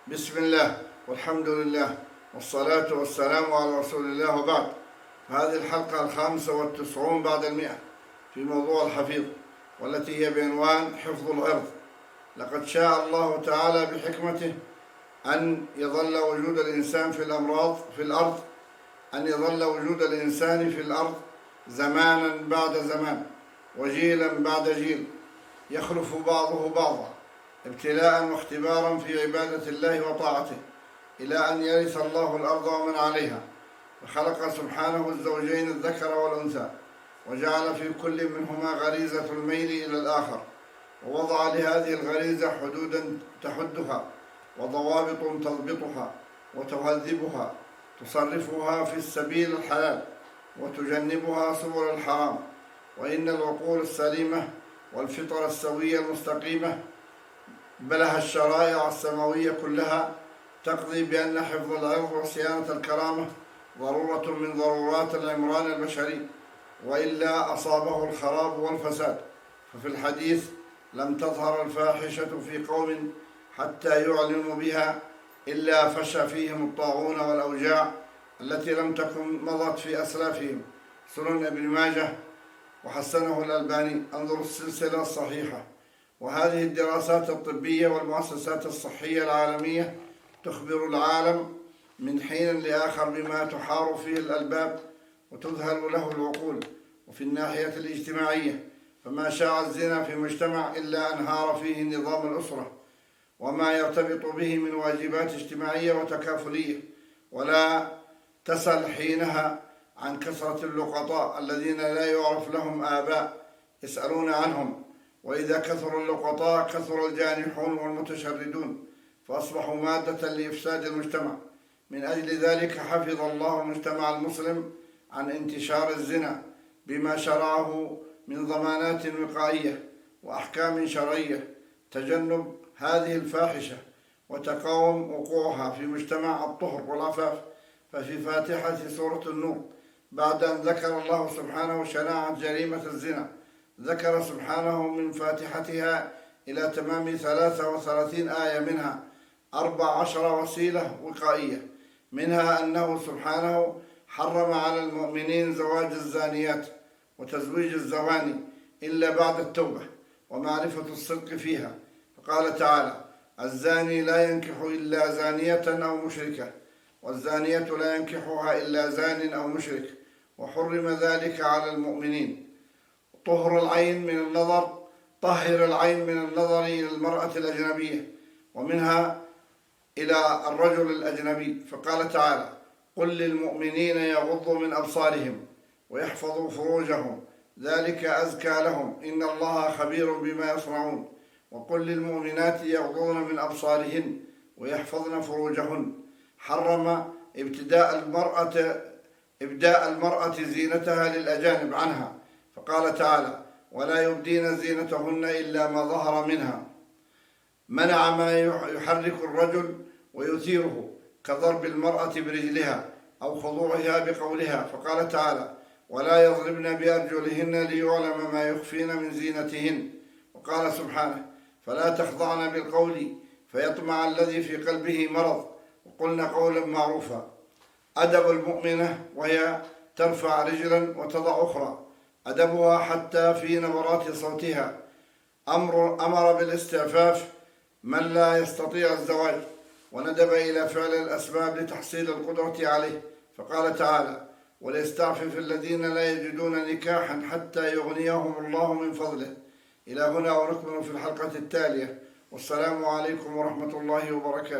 بسم الله والحمد لله والصلاة والسلام على رسول الله، وبعد. هذه الحلقة 95 بعد 100 في موضوع الحفيظ، والتي هي بعنوان حفظ العرض. لقد شاء الله تعالى بحكمته أن يظل وجود الإنسان في الأرض أن يظل وجود الإنسان في الأرض زمانا بعد زمان وجيلا بعد جيل، يخلف بعضه بعضا ابتلاء واختبارا في عبادة الله وطاعته، إلى أن يرث الله الأرض ومن عليها. فخلق سبحانه الزوجين الذكر والأنثى، وجعل في كل منهما غريزة الميل إلى الآخر، ووضع لهذه الغريزة حدودا تحدها، وضوابط تضبطها وتهذبها، تصرفها في السبيل الحلال وتجنبها سبل الحرام. وإن العقول السليمة والفطر السوية المستقيمة بلها الشرائع السماوية كلها تقضي بأن حفظ العرض وصيانة الكرامة ضرورة من ضرورات العمران البشري، وإلا أصابه الخراب والفساد. ففي الحديث: لم تظهر الفاحشة في قوم حتى يعلنوا بها إلا فشى فيهم الطاعون والأوجاع التي لم تكن مضت في أسلافهم. سنن ابن ماجه، وحسنه الألباني. انظروا السلسلة الصحيحة. وهذه الدراسات الطبية والمؤسسات الصحية العالمية تخبر العالم من حين لآخر بما تحار فيه الألباب وتذهل له العقول. وفي الناحية الاجتماعية، فما شاع الزنا في مجتمع إلا أنهار فيه نظام الأسرة وما يرتبط به من واجبات اجتماعية وتكافلية. ولا تسل حينها عن كثرة اللقطاء الذين لا يعرف لهم آباء يسألون عنهم، وإذا كثر اللقطاء كثر الجانحون والمتشردون، فأصبحوا مادة لإفساد المجتمع. من أجل ذلك حفظ الله المجتمع المسلم عن انتشار الزنا بما شرعه من ضمانات وقائية وأحكام شرعية تجنب هذه الفاحشة وتقاوم وقوعها في مجتمع الطهر والعفاف. ففي فاتحة سورة النور، بعد أن ذكر الله سبحانه شناعة جريمة الزنا، ذكر سبحانه من فاتحتها إلى تمام 33 آية، منها 14 وسيلة وقائية. منها أنه سبحانه حرم على المؤمنين زواج الزانيات وتزويج الزواني إلا بعد التوبة ومعرفة الصدق فيها، فقال تعالى: الزاني لا ينكح إلا زانية أو مشركة، والزانية لا ينكحها إلا زان أو مشرك، وحرم ذلك على المؤمنين. طهر العين من النظر، طهر العين من النظر إلى المرأة الأجنبية، ومنها إلى الرجل الأجنبي، فقال تعالى: قل للمؤمنين يغضوا من أبصارهم ويحفظوا فروجهم ذلك أزكى لهم إن الله خبير بما يصنعون. وقل للمؤمنات يغضون من أبصارهن ويحفظن فروجهن. حرم إبداء المرأة زينتها للأجانب عنها، فقال تعالى: ولا يبدين زينتهن إلا ما ظهر منها. منع ما يحرك الرجل ويثيره كضرب المرأة برجلها أو خضوعها بقولها، فقال تعالى: ولا يضربن بأرجلهن ليعلم ما يخفين من زينتهن. وقال سبحانه: فلا تخضعن بالقول فيطمع الذي في قلبه مرض وقلن قولا معروفا. أدب المؤمنة وهي ترفع رجلا وتضع أخرى، أدبها حتى في نبرات صوتها. أمر بالاستعفاف من لا يستطيع الزواج، وندب إلى فعل الأسباب لتحصيل القدرة عليه، فقال تعالى: وليستعفف الذين لا يجدون نكاحا حتى يغنيهم الله من فضله. إلى هنا ونكمل في الحلقة التالية، والسلام عليكم ورحمة الله وبركاته.